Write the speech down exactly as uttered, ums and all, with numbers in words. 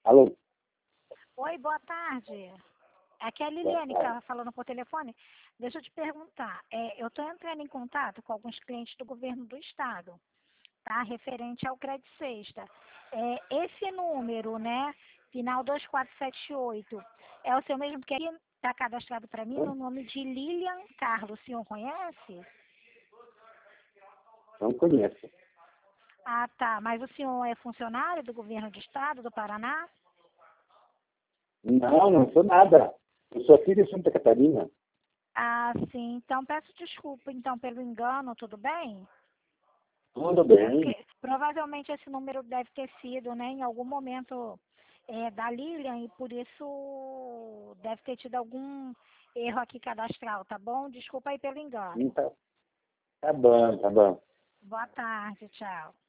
Alô? Oi, boa tarde. Aqui é a Boa Liliane que tarde. estava falando por telefone. Deixa eu te perguntar. É, eu estou entrando em contato com alguns clientes do governo do estado, tá? Referente ao Crédito Sexta. É, esse número, né? Final dois quatro sete oito, é o seu mesmo, porque aqui está cadastrado para mim no nome de Lilian Carlos. O senhor conhece? Não conheço. Ah, tá. Mas o senhor é funcionário do governo do estado do Paraná? Não, não sou nada. Eu sou aqui de Santa Catarina. Ah, sim. Então peço desculpa então pelo engano, tudo bem? Tudo É bem. porque provavelmente esse número deve ter sido, né, em algum momento é, da Lilian e por isso deve ter tido algum erro aqui cadastral, tá bom? Desculpa aí pelo engano. Então, tá bom, tá bom. Boa tarde, tchau.